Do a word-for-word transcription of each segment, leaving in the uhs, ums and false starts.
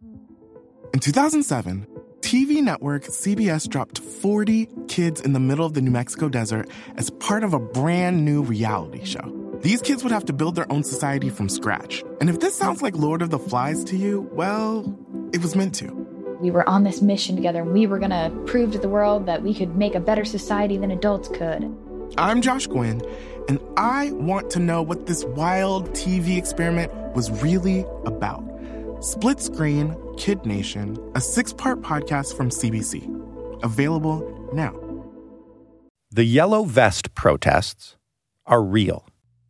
In two thousand seven, T V network C B S dropped forty kids in the middle of the New Mexico desert as part of a brand new reality show. These kids would have to build their own society from scratch. And if this sounds like Lord of the Flies to you, well, it was meant to. We were on this mission together, and we were going to prove to the world that we could make a better society than adults could. I'm Josh Gwynn, and I want to know what this wild T V experiment was really about. Split Screen, Kid Nation, a six-part podcast from C B C. Available now. The Yellow Vest protests are real.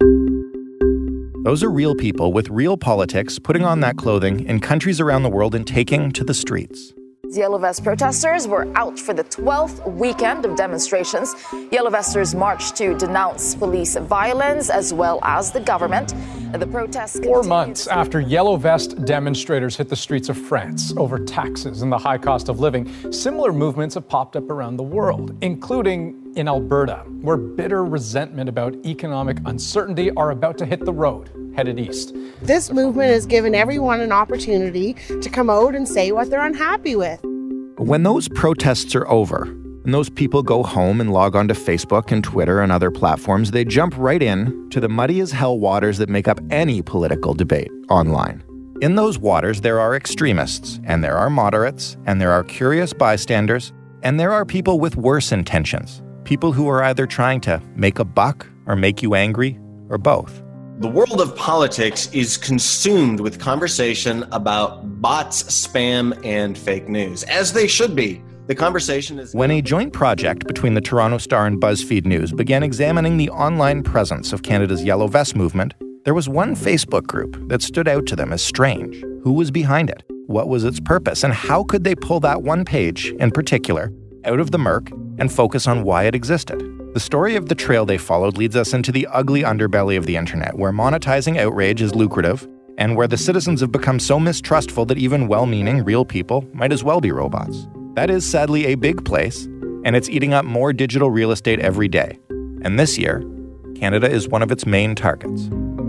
Those are real people with real politics putting on that clothing in countries around the world and taking to the streets. Yellow Vest protesters were out for the twelfth weekend of demonstrations. Yellow Vesters marched to denounce police violence as well as the government. The protests Four months after Yellow Vest demonstrators hit the streets of France over taxes and the high cost of living, similar movements have popped up around the world, including in Alberta, where bitter resentment about economic uncertainty are about to hit the road, headed east. This movement has given everyone an opportunity to come out and say what they're unhappy with. When those protests are over, and those people go home and log onto Facebook and Twitter and other platforms, they jump right in to the muddy as hell waters that make up any political debate online. In those waters, there are extremists, and there are moderates, and there are curious bystanders, and there are people with worse intentions. People who are either trying to make a buck or make you angry, or both. The world of politics is consumed with conversation about bots, spam, and fake news, as they should be. The conversation is... When a joint project between the Toronto Star and BuzzFeed News began examining the online presence of Canada's Yellow Vest movement, there was one Facebook group that stood out to them as strange. Who was behind it? What was its purpose? And how could they pull that one page, in particular, out of the murk and focus on why it existed? The story of the trail they followed leads us into the ugly underbelly of the internet, where monetizing outrage is lucrative, and where the citizens have become so mistrustful that even well-meaning, real people might as well be robots. That is sadly a big place, and it's eating up more digital real estate every day. And this year, Canada is one of its main targets.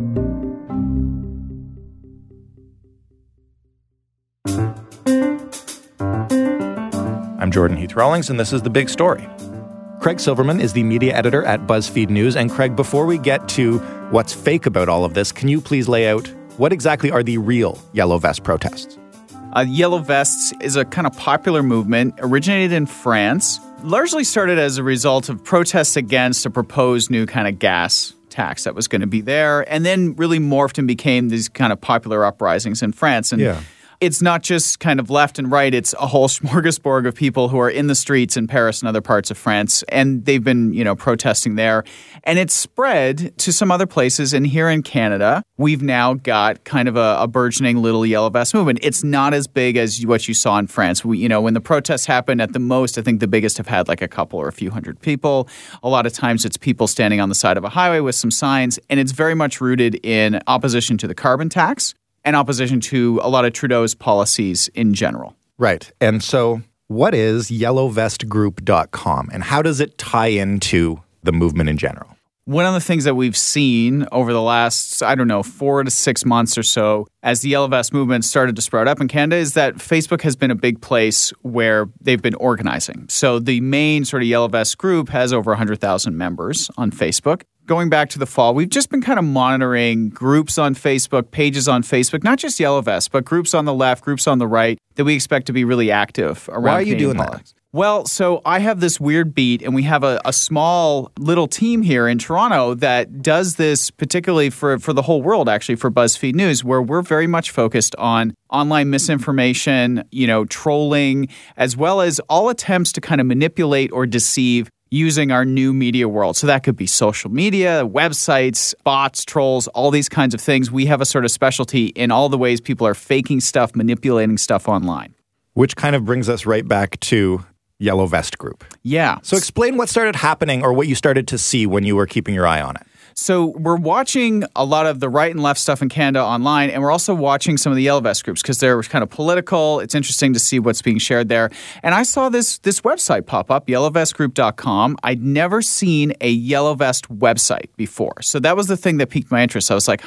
I'm Jordan Heath-Rawlings, and this is The Big Story. Craig Silverman is the media editor at BuzzFeed News. And Craig, before we get to what's fake about all of this, can you please lay out what exactly are the real Yellow Vest protests? Uh, Yellow Vests is a kind of popular movement, originated in France, largely started as a result of protests against a proposed new kind of gas tax that was going to be there, and then really morphed and became these kind of popular uprisings in France. And yeah. It's not just kind of left and right. It's a whole smorgasbord of people who are in the streets in Paris and other parts of France. And they've been, you know, protesting there. And it's spread to some other places. And here in Canada, we've now got kind of a, a burgeoning little Yellow Vest movement. It's not as big as what you saw in France. We, you know, when the protests happened, at the most, I think the biggest have had like a couple or a few hundred people. A lot of times it's people standing on the side of a highway with some signs. And it's very much rooted in opposition to the carbon tax and opposition to a lot of Trudeau's policies in general. Right. And so what is yellow vest group dot com and how does it tie into the movement in general? One of the things that we've seen over the last, I don't know, four to six months or so as the Yellow Vest movement started to sprout up in Canada is that Facebook has been a big place where they've been organizing. So the main sort of Yellow Vest group has over one hundred thousand members on Facebook. Going back to the fall, we've just been kind of monitoring groups on Facebook, pages on Facebook, not just Yellow Vest, but groups on the left, groups on the right that we expect to be really active around Why are you Canadian doing politics. that? Well, so I have this weird beat, and we have a, a small little team here in Toronto that does this particularly for, for the whole world, actually, for BuzzFeed News, where we're very much focused on online misinformation, you know, trolling, as well as all attempts to kind of manipulate or deceive using our new media world. So that could be social media, websites, bots, trolls, all these kinds of things. We have a sort of specialty in all the ways people are faking stuff, manipulating stuff online. Which kind of brings us right back to Yellow Vest Group. Yeah. So explain what started happening or what you started to see when you were keeping your eye on it. So we're watching a lot of the right and left stuff in Canada online, and we're also watching some of the Yellow Vest groups because they're kind of political. It's interesting to see what's being shared there. And I saw this this website pop up, yellow vest group dot com. I'd never seen a Yellow Vest website before. So that was the thing that piqued my interest. I was like, huh,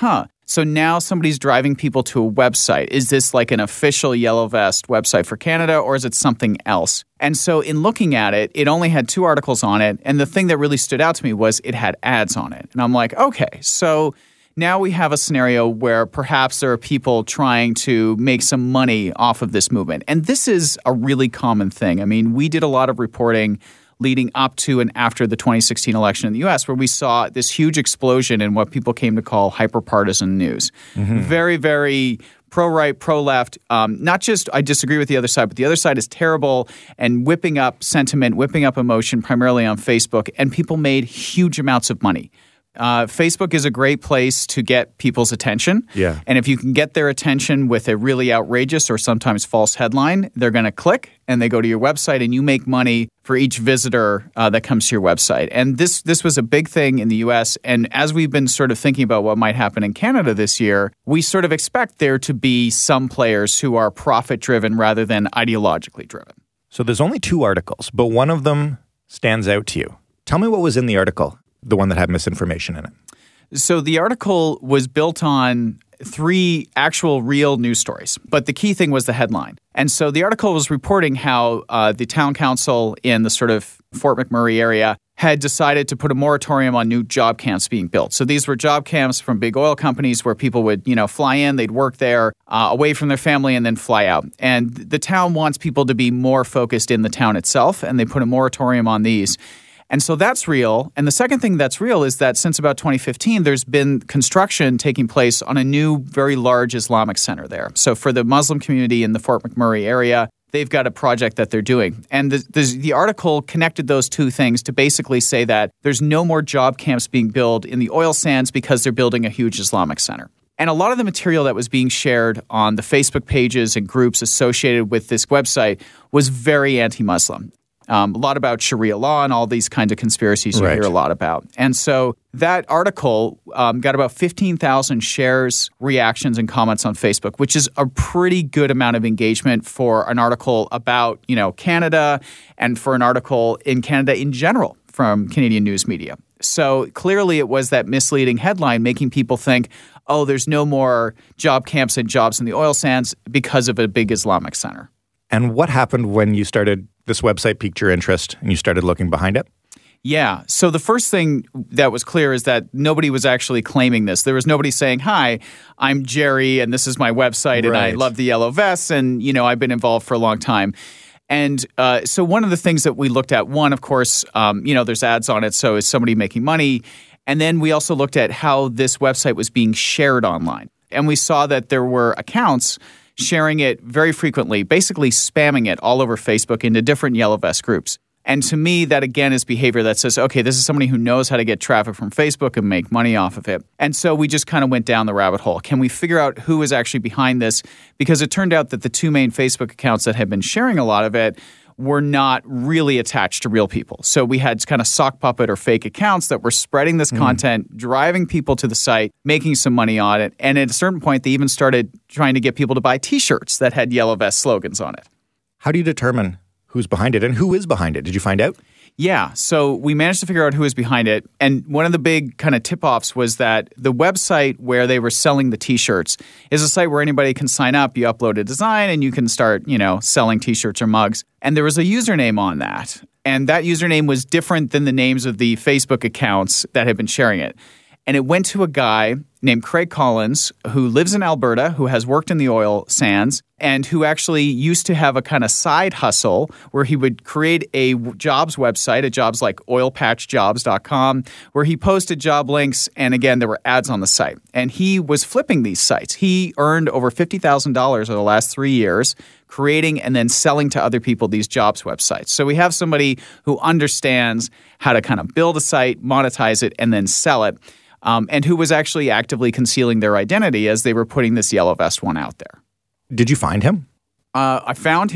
So now somebody's driving people to a website. Is this like an official Yellow Vest website for Canada, or is it something else? And so in looking at it, it only had two articles on it. And the thing that really stood out to me was it had ads on it. And I'm like, okay, so now we have a scenario where perhaps there are people trying to make some money off of this movement. And this is a really common thing. I mean, we did a lot of reporting leading up to and after the twenty sixteen election in the U S, where we saw this huge explosion in what people came to call hyperpartisan news. Mm-hmm. Very, very pro-right, pro-left. Um, not just I disagree with the other side, but the other side is terrible and whipping up sentiment, whipping up emotion primarily on Facebook. And people made huge amounts of money. Uh, Facebook is a great place to get people's attention. Yeah. And if you can get their attention with a really outrageous or sometimes false headline, they're going to click and they go to your website and you make money for each visitor uh, that comes to your website. And this this was a big thing in the U S. And as we've been sort of thinking about what might happen in Canada this year, we sort of expect there to be some players who are profit-driven rather than ideologically driven. So there's only two articles, but one of them stands out to you. Tell me what was in the article, the one that had misinformation in it. So the article was built on three actual real news stories, but the key thing was the headline. And so the article was reporting how uh, the town council in the sort of Fort McMurray area had decided to put a moratorium on new job camps being built. So these were job camps from big oil companies where people would, you know, fly in, they'd work there uh, away from their family and then fly out. And the town wants people to be more focused in the town itself, and they put a moratorium on these. And so that's real. And the second thing that's real is that since about twenty fifteen, there's been construction taking place on a new, very large Islamic center there. So for the Muslim community in the Fort McMurray area, they've got a project that they're doing. And the, the, the article connected those two things to basically say that there's no more job camps being built in the oil sands because they're building a huge Islamic center. And a lot of the material that was being shared on the Facebook pages and groups associated with this website was very anti-Muslim. Um, a lot about Sharia law and all these kinds of conspiracies you right. hear a lot about. And so that article um, got about fifteen thousand shares, reactions, and comments on Facebook, which is a pretty good amount of engagement for an article about, you know, Canada and for an article in Canada in general from Canadian news media. So clearly it was that misleading headline making people think, oh, there's no more job camps and jobs in the oil sands because of a big Islamic center. And what happened when you started, this website piqued your interest and you started looking behind it? Yeah. So the first thing that was clear is that nobody was actually claiming this. There was nobody saying, hi, I'm Jerry and this is my website and right. I love the Yellow Vests and, you know, I've been involved for a long time. And uh, so one of the things that we looked at, one, of course, um, you know, there's ads on it. So is somebody making money? And then we also looked at how this website was being shared online. And we saw that there were accounts sharing it very frequently, basically spamming it all over Facebook into different Yellow Vest groups. And to me, that again is behavior that says, okay, this is somebody who knows how to get traffic from Facebook and make money off of it. And so we just kind of went down the rabbit hole. Can we figure out who is actually behind this? Because it turned out that the two main Facebook accounts that had been sharing a lot of it were not really attached to real people. So we had kind of sock puppet or fake accounts that were spreading this mm. content, driving people to the site, making some money on it. And at a certain point, they even started trying to get people to buy T-shirts that had Yellow Vest slogans on it. How do you determine who's behind it and who is behind it? Did you find out? Yeah. So we managed to figure out who was behind it. And one of the big kind of tip-offs was that the website where they were selling the T-shirts is a site where anybody can sign up. You upload a design and you can start, you know, selling T-shirts or mugs. And there was a username on that. And that username was different than the names of the Facebook accounts that had been sharing it. And it went to a guy named Craig Collins who lives in Alberta, who has worked in the oil sands, and who actually used to have a kind of side hustle where he would create a jobs website, a jobs like oil patch jobs dot com, where he posted job links, and again, there were ads on the site. And he was flipping these sites. He earned over fifty thousand dollars over the last three years creating and then selling to other people these jobs websites. So we have somebody who understands how to kind of build a site, monetize it, and then sell it. Um, and who was actually actively concealing their identity as they were putting this Yellow Vest one out there. Did you find him? Uh, I found him.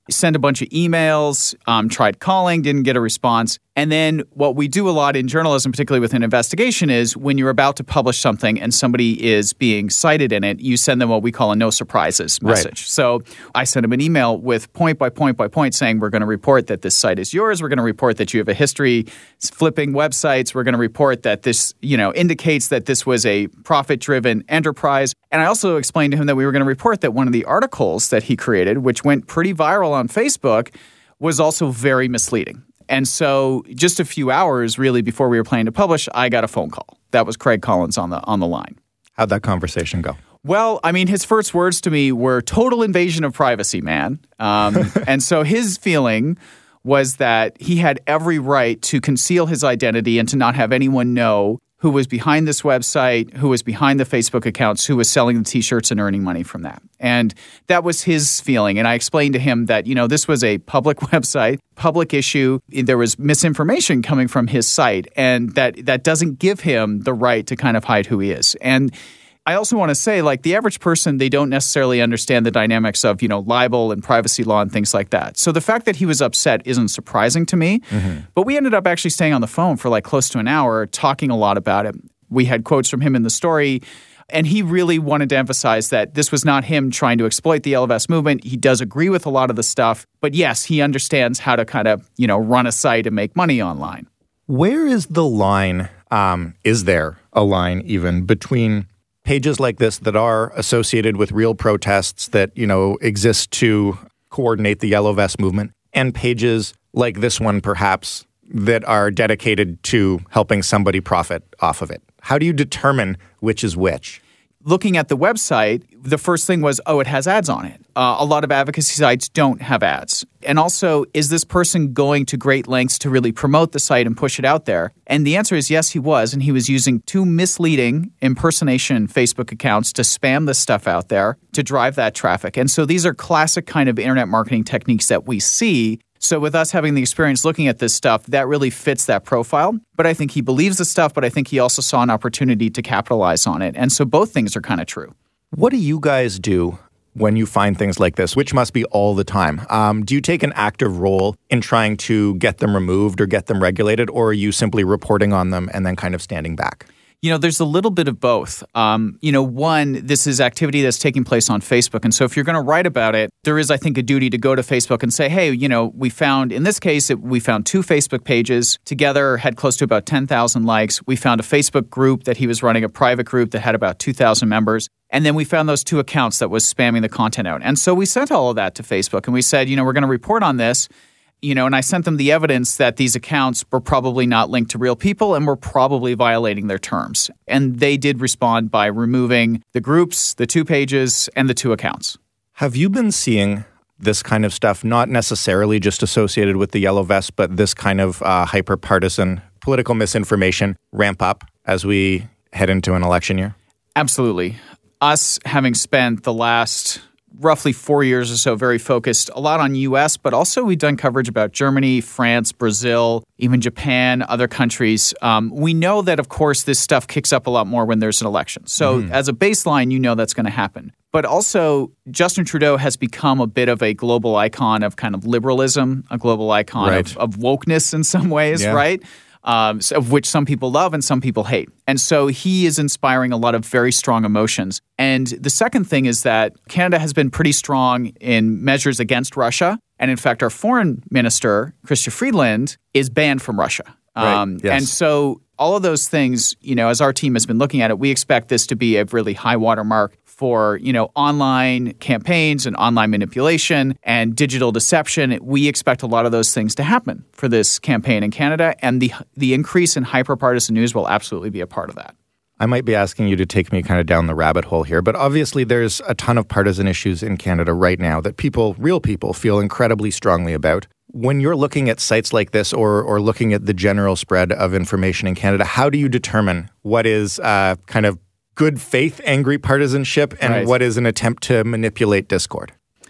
sent a bunch of emails, um, tried calling, didn't get a response. And then what we do a lot in journalism, particularly with an investigation, is when you're about to publish something and somebody is being cited in it, you send them what we call a no surprises message. Right. So I sent him an email with point by point by point saying, we're going to report that this site is yours. We're going to report that you have a history flipping websites. We're going to report that this, you know, indicates that this was a profit-driven enterprise. And I also explained to him that we were going to report that one of the articles that he created, which went pretty viral on Facebook, was also very misleading. And so just a few hours really before we were planning to publish, I got a phone call. That was Craig Collins on the on the line. How'd that conversation go? Well, I mean, his first words to me were total invasion of privacy, man. Um, and so his feeling was that he had every right to conceal his identity and to not have anyone know who was behind this website, who was behind the Facebook accounts, who was selling the T-shirts and earning money from that. And that was his feeling. And I explained to him that, you know, this was a public website, public issue. There was misinformation coming from his site, and that that doesn't give him the right to kind of hide who he is. And I also want to say, like, the average person, they don't necessarily understand the dynamics of, you know, libel and privacy law and things like that. So the fact that he was upset isn't surprising to me. Mm-hmm. But we ended up actually staying on the phone for like close to an hour, talking a lot about it. We had quotes from him in the story, and he really wanted to emphasize that this was not him trying to exploit the Yellow Vest movement. He does agree with a lot of the stuff. But yes, he understands how to kind of, you know, run a site and make money online. Where is the line, um, is there a line even, between pages like this that are associated with real protests that, you know, exist to coordinate the Yellow Vest movement, and pages like this one, perhaps, that are dedicated to helping somebody profit off of it? How do you determine which is which? Looking at the website, the first thing was, oh, it has ads on it. Uh, a lot of advocacy sites don't have ads. And also, is this person going to great lengths to really promote the site and push it out there? And the answer is yes, he was. And he was using two misleading impersonation Facebook accounts to spam this stuff out there to drive that traffic. And so these are classic kind of internet marketing techniques that we see. So with us having the experience looking at this stuff, that really fits that profile. But I think he believes the stuff, but I think he also saw an opportunity to capitalize on it. And so both things are kind of true. What do you guys do when you find things like this, which must be all the time? Um, do you take an active role in trying to get them removed or get them regulated, or are you simply reporting on them and then kind of standing back? You know, there's a little bit of both. Um, you know, one, this is activity that's taking place on Facebook. And so if you're going to write about it, there is, I think, a duty to go to Facebook and say, hey, you know, we found, in this case, it, we found two Facebook pages together, had close to about ten thousand likes. We found a Facebook group that he was running, a private group that had about two thousand members. And then we found those two accounts that was spamming the content out. And so we sent all of that to Facebook and we said, you know, we're going to report on this. You know, and I sent them the evidence that these accounts were probably not linked to real people and were probably violating their terms. And they did respond by removing the groups, the two pages, and the two accounts. Have you been seeing this kind of stuff, not necessarily just associated with the Yellow Vest, but this kind of uh, hyper-partisan political misinformation ramp up as we head into an election year? Absolutely. Us having spent the last roughly four years or so very focused a lot on U S, but also we've done coverage about Germany, France, Brazil, even Japan, other countries. Um, we know that, of course, this stuff kicks up a lot more when there's an election. So mm-hmm. as a baseline, you know that's going to happen. But also, Justin Trudeau has become a bit of a global icon of kind of liberalism, a global icon right. of, of wokeness in some ways, yeah. right? Um, of which some people love and some people hate. And so he is inspiring a lot of very strong emotions. And the second thing is that Canada has been pretty strong in measures against Russia. And in fact, our foreign minister, Chrystia Freeland, is banned from Russia. Right. Um, yes. And so all of those things, you know, as our team has been looking at it, we expect this to be a really high watermark for, you know, online campaigns and online manipulation and digital deception. We expect a lot of those things to happen for this campaign in Canada, and the the increase in hyper-partisan news will absolutely be a part of that. I might be asking you to take me kind of down the rabbit hole here, but obviously there's a ton of partisan issues in Canada right now that people, real people, feel incredibly strongly about. When you're looking at sites like this or or looking at the general spread of information in Canada, how do you determine what is uh, kind of good faith, angry partisanship, and right. what is an attempt to manipulate discord?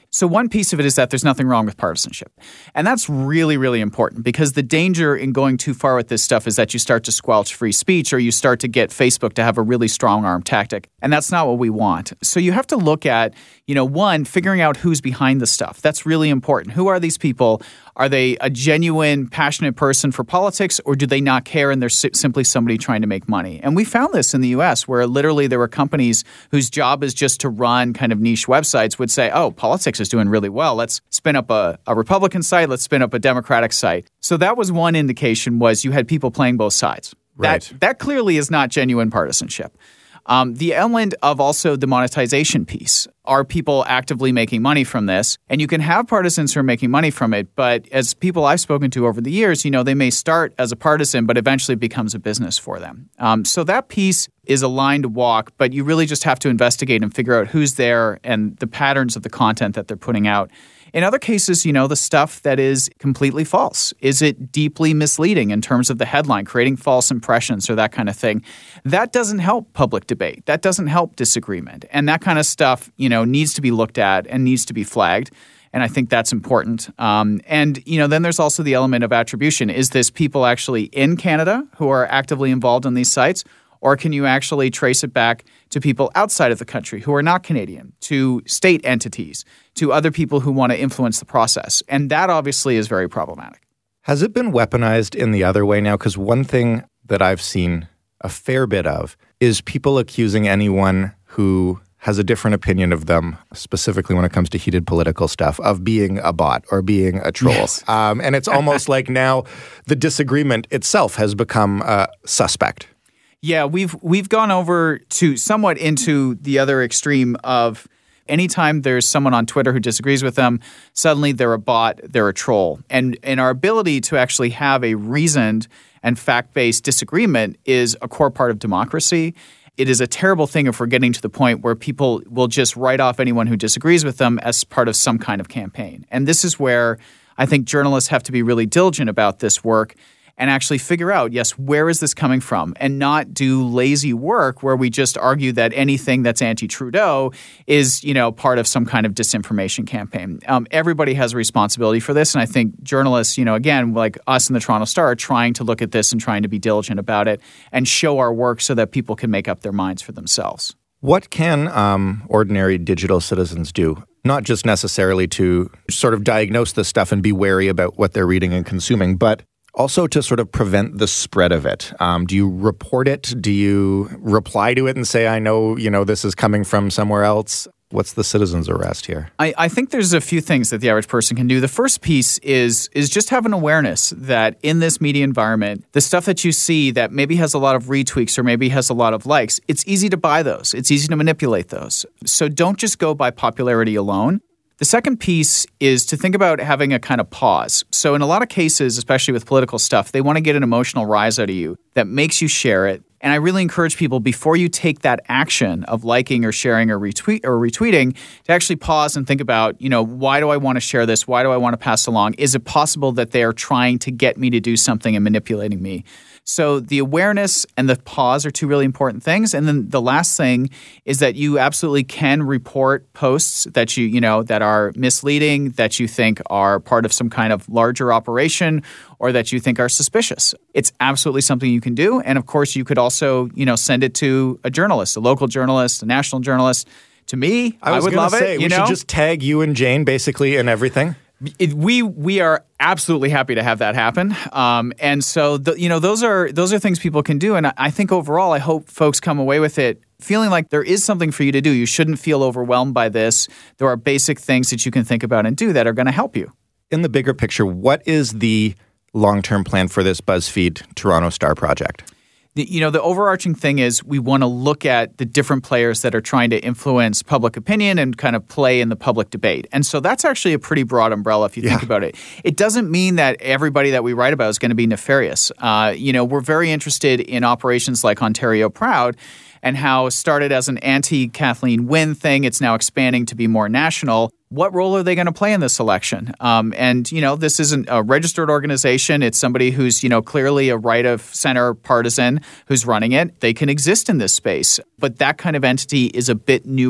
So one piece of it is that there's nothing wrong with partisanship. And that's really, really important because the danger in going too far with this stuff is that you start to squelch free speech or you start to get Facebook to have a really strong arm tactic. And that's not what we want. So you have to look at, you know, one, figuring out who's behind the stuff. That's really important. Who are these people? Are they a genuine, passionate person for politics, or do they not care and they're si- simply somebody trying to make money? And we found this in the U S where literally there were companies whose job is just to run kind of niche websites would say, oh, politics is doing really well. Let's spin up a, a Republican site. Let's spin up a Democratic site. So that was one indication was you had people playing both sides. Right. That, that clearly is not genuine partisanship. Um, the element of also the monetization piece. Are people actively making money from this? And you can have partisans who are making money from it, but as people I've spoken to over the years, you know, they may start as a partisan, but eventually it becomes a business for them. Um, so that piece is a line to walk, but you really just have to investigate and figure out who's there and the patterns of the content that they're putting out. In other cases, you know, the stuff that is completely false. Is it deeply misleading in terms of the headline, creating false impressions or that kind of thing? That doesn't help public debate. That doesn't help disagreement. And that kind of stuff, you know, needs to be looked at and needs to be flagged. And I think that's important. Um, and, you know, then there's also the element of attribution. Is this people actually in Canada who are actively involved in these sites? Or can you actually trace it back to people outside of the country who are not Canadian, to state entities, to other people who want to influence the process? And that obviously is very problematic. Has it been weaponized in the other way now? Because one thing that I've seen a fair bit of is people accusing anyone who has a different opinion of them, specifically when it comes to heated political stuff, of being a bot or being a troll. Yes. Um, and it's almost like now the disagreement itself has become uh, suspect. Yeah, we've we've gone over to somewhat into the other extreme of anytime there's someone on Twitter who disagrees with them, suddenly they're a bot, they're a troll. And and our ability to actually have a reasoned and fact-based disagreement is a core part of democracy. It is a terrible thing if we're getting to the point where people will just write off anyone who disagrees with them as part of some kind of campaign. And this is where I think journalists have to be really diligent about this work and actually figure out, yes, where is this coming from? And not do lazy work where we just argue that anything that's anti-Trudeau is, you know, part of some kind of disinformation campaign. Um, everybody has a responsibility for this. And I think journalists, you know, again, like us in the Toronto Star, are trying to look at this and trying to be diligent about it and show our work so that people can make up their minds for themselves. What can um, ordinary digital citizens do? Not just necessarily to sort of diagnose this stuff and be wary about what they're reading and consuming, but also to sort of prevent the spread of it. Um, do you report it? Do you reply to it and say, I know, you know, this is coming from somewhere else? What's the citizen's arrest here? I, I think there's a few things that the average person can do. The first piece is is just have an awareness that in this media environment, the stuff that you see that maybe has a lot of retweets or maybe has a lot of likes, it's easy to buy those. It's easy to manipulate those. So don't just go by popularity alone. The second piece is to think about having a kind of pause. So in a lot of cases, especially with political stuff, they want to get an emotional rise out of you that makes you share it. And I really encourage people before you take that action of liking or sharing or retweet or retweeting to actually pause and think about, you know, why do I want to share this? Why do I want to pass along? Is it possible that they are trying to get me to do something and manipulating me? So the awareness and the pause are two really important things. And then the last thing is that you absolutely can report posts that you, you know, that are misleading, that you think are part of some kind of larger operation or that you think are suspicious. It's absolutely something you can do. And of course, you could also, you know, send it to a journalist, a local journalist, a national journalist. To me, I, I would love say, it. You we know? should just tag you and Jane basically in everything. It, we we are absolutely happy to have that happen, um, and so the, you know those are those are things people can do. And I, I think overall, I hope folks come away with it feeling like there is something for you to do. You shouldn't feel overwhelmed by this. There are basic things that you can think about and do that are going to help you. In the bigger picture, what is the long-term plan for this BuzzFeed Toronto Star project? The, you know, the overarching thing is we want to look at the different players that are trying to influence public opinion and kind of play in the public debate. And so that's actually a pretty broad umbrella if you yeah. think about it. It doesn't mean that everybody that we write about is going to be nefarious. Uh, you know, we're very interested in operations like Ontario Proud and how it started as an anti-Kathleen Wynne thing. It's now expanding to be more national. What role are they going to play in this election? Um, and, you know, this isn't a registered organization. It's somebody who's, you know, clearly a right-of-center partisan who's running it. They can exist in this space. But that kind of entity is a bit newer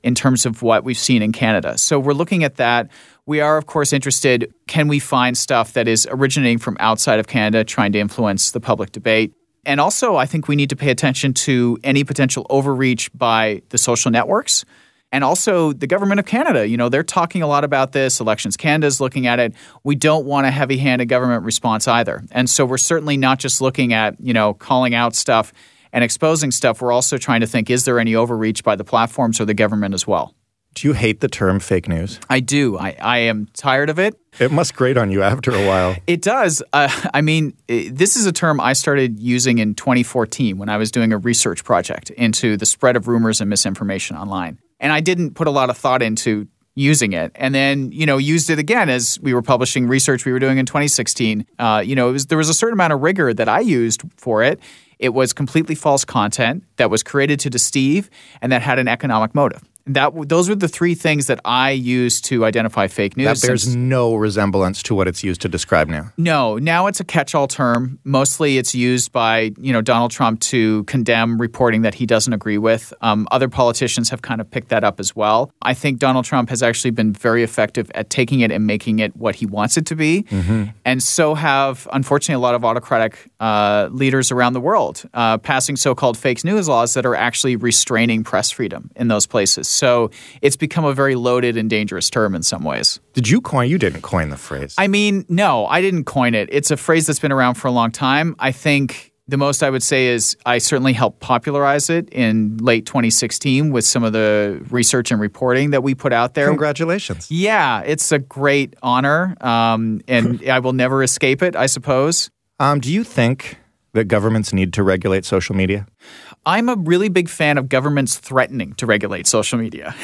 in terms of what we've seen in Canada. So we're looking at that. We are, of course, interested, can we find stuff that is originating from outside of Canada, trying to influence the public debate? And also, I think we need to pay attention to any potential overreach by the social networks and also the government of Canada. You know, they're talking a lot about this. Elections Canada is looking at it. We don't want a heavy-handed government response either. And so we're certainly not just looking at, you know, calling out stuff and exposing stuff. We're also trying to think, is there any overreach by the platforms or the government as well? Do you hate the term fake news? I do. I, I am tired of it. It must grate on you after a while. It does. Uh, I mean, it, this is a term I started using in twenty fourteen when I was doing a research project into the spread of rumors and misinformation online. And I didn't put a lot of thought into using it, and then, you know, used it again as we were publishing research we were doing in twenty sixteen. Uh, you know, it was, there was a certain amount of rigor that I used for it. It was completely false content that was created to deceive and that had an economic motive. That those were the three things that I used to identify fake news. That bears no resemblance to what it's used to describe now. No, now it's a catch-all term. Mostly, it's used by you know Donald Trump to condemn reporting that he doesn't agree with. Um, other politicians have kind of picked that up as well. I think Donald Trump has actually been very effective at taking it and making it what he wants it to be, mm-hmm. and so have unfortunately a lot of autocratic uh, leaders around the world uh, passing so-called fake news laws that are actually restraining press freedom in those places. So it's become a very loaded and dangerous term in some ways. Did you coin? You didn't coin the phrase. I mean, no, I didn't coin it. It's a phrase that's been around for a long time. I think the most I would say is I certainly helped popularize it in late twenty sixteen with some of the research and reporting that we put out there. Congratulations. Yeah, it's a great honor, um, and I will never escape it, I suppose. Um, do you think that governments need to regulate social media? I'm a really big fan of governments threatening to regulate social media.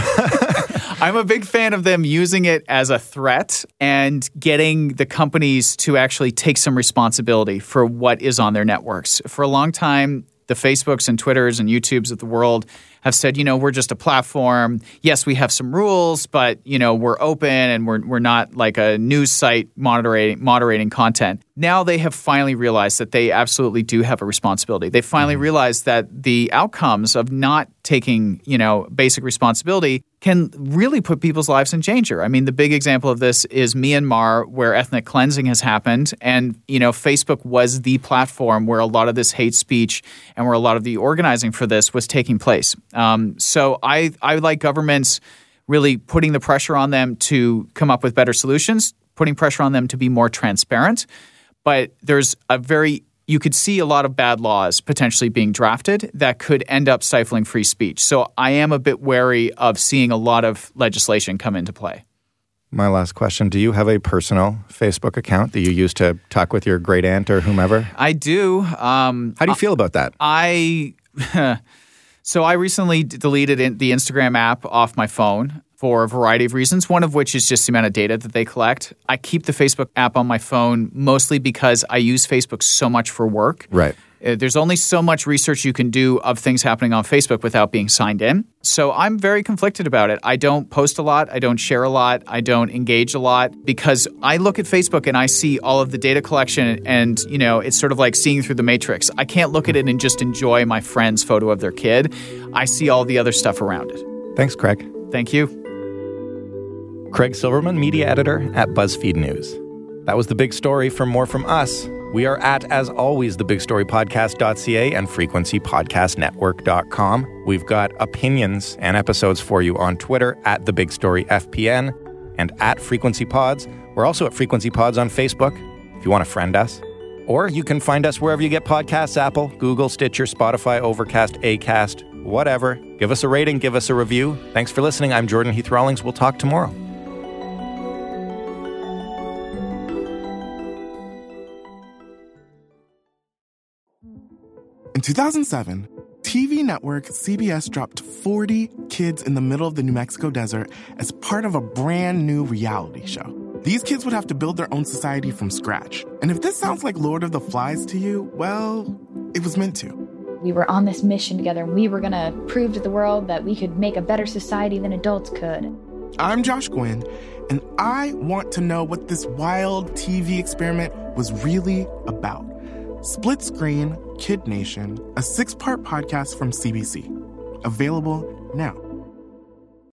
I'm a big fan of them using it as a threat and getting the companies to actually take some responsibility for what is on their networks. For a long time, the Facebooks and Twitters and YouTubes of the world have said, you know, we're just a platform. Yes, we have some rules, but, you know, we're open and we're we're not like a news site moderating moderating content. Now they have finally realized that they absolutely do have a responsibility. They finally mm-hmm. realized that the outcomes of not taking, you know, basic responsibility can really put people's lives in danger. I mean, the big example of this is Myanmar, where ethnic cleansing has happened. And, you know, Facebook was the platform where a lot of this hate speech and where a lot of the organizing for this was taking place. Um, so I, I like governments really putting the pressure on them to come up with better solutions, putting pressure on them to be more transparent. But there's a very you could see a lot of bad laws potentially being drafted that could end up stifling free speech. So I am a bit wary of seeing a lot of legislation come into play. My last question. Do you have a personal Facebook account that you use to talk with your great aunt or whomever? I do. Um, How do you feel about that? I So I recently deleted the Instagram app off my phone for a variety of reasons, one of which is just the amount of data that they collect. I keep the Facebook app on my phone mostly because I use Facebook so much for work. Right. Uh, there's only so much research you can do of things happening on Facebook without being signed in. So I'm very conflicted about it. I don't post a lot. I don't share a lot. I don't engage a lot because I look at Facebook and I see all of the data collection and, you know, it's sort of like seeing through the matrix. I can't look at it and just enjoy my friend's photo of their kid. I see all the other stuff around it. Thanks, Craig. Thank you. Craig Silverman, media editor at BuzzFeed News. That was The Big Story. For more from us, we are at, as always, the big story podcast dot c a and frequency podcast network dot com. We've got opinions and episodes for you on Twitter at The Big Story F P N and at Frequency Pods. We're also at Frequency Pods on Facebook if you want to friend us. Or you can find us wherever you get podcasts, Apple, Google, Stitcher, Spotify, Overcast, Acast, whatever. Give us a rating, give us a review. Thanks for listening. I'm Jordan Heath Rawlings. We'll talk tomorrow. In two thousand seven, T V network C B S dropped forty kids in the middle of the New Mexico desert as part of a brand new reality show. These kids would have to build their own society from scratch. And if this sounds like Lord of the Flies to you, well, it was meant to. We were on this mission together, and we were going to prove to the world that we could make a better society than adults could. I'm Josh Gwynn, and I want to know what this wild T V experiment was really about. Split Screen, Kid Nation, a six-part podcast from C B C. Available now.